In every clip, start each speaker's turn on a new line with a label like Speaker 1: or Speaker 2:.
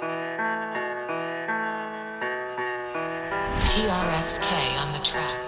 Speaker 1: TRXK on the track.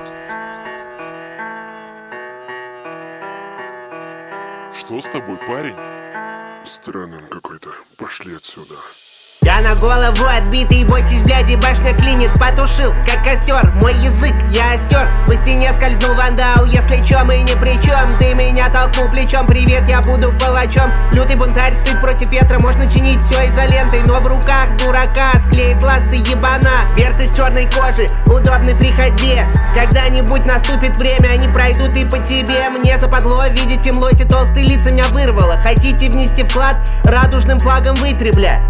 Speaker 2: Что с тобой, парень? Странный он какой-то. Пошли отсюда.
Speaker 3: Я на голову отбитый, бойтесь, бляди, башня клинит. Потушил, как костер, мой язык я остер. По стене скользнул вандал, если чё, мы ни при чем. Ты меня толкнул плечом, привет, я буду палачом. Лютый бунтарь, сыт против ветра, можно чинить все изолентой. Но в руках дурака склеит ласты ебана. Берцы с черной кожи, удобны при ходьбе. Когда-нибудь наступит время, они пройдут и по тебе. Мне западло видеть фимло, эти толстые лица меня вырвало. Хотите внести вклад, радужным флагом вытри, бля.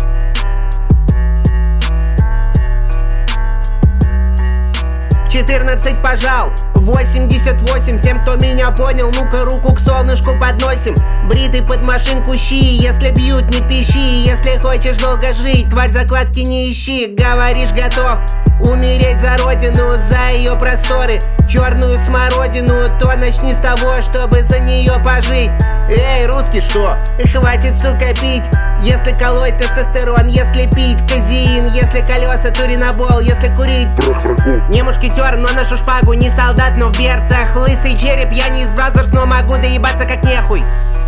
Speaker 3: 14 пожал, 88, всем, кто меня понял, ну-ка руку к солнышку подносим. Бритый под машинку щи, если бьют, не пищи. Если хочешь долго жить, тварь, закладки не ищи. Говоришь, готов умереть за родину, за ее просторы, черную смородину, то начни с того, чтобы за нее пожить. Эй, русский, что? Хватит, сука, пить. Если колоть тестостерон, если пить казеин, если колеса туринобол, если курить
Speaker 2: Прах врагов.
Speaker 3: не мушкетер, но ношу шпагу, не солдат, но в берцах. Лысый череп, я не из Бразерс, но могу доебаться как нехуй.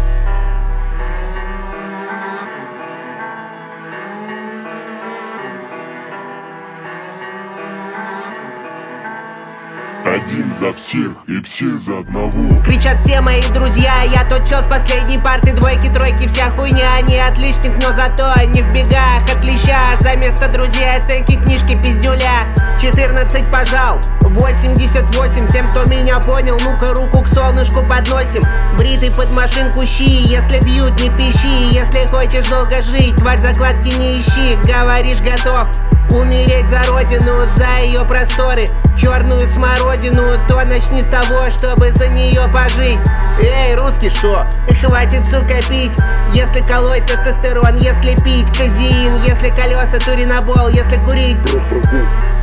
Speaker 2: Один за всех и все за одного.
Speaker 3: Кричат все мои друзья, я тот чел с последней парты. Двойки, тройки, вся хуйня, не отличник, но зато не в бегах от леща. За место друзей оценки книжки пиздюля. 14 пожал, 88, всем, кто меня понял, ну-ка руку к солнышку подносим. Бритый под машинку щи, если бьют, не пищи. Если хочешь долго жить, тварь, закладки не ищи. Говоришь, готов умереть за родину, за ее просторы, черную смородину, то начни с того, чтобы за нее пожить. Эй, русский, что? Хватит, сука, пить. Если колоть тестостерон, если пить казеин, если колеса туринобол, если курить
Speaker 2: Прах врагов.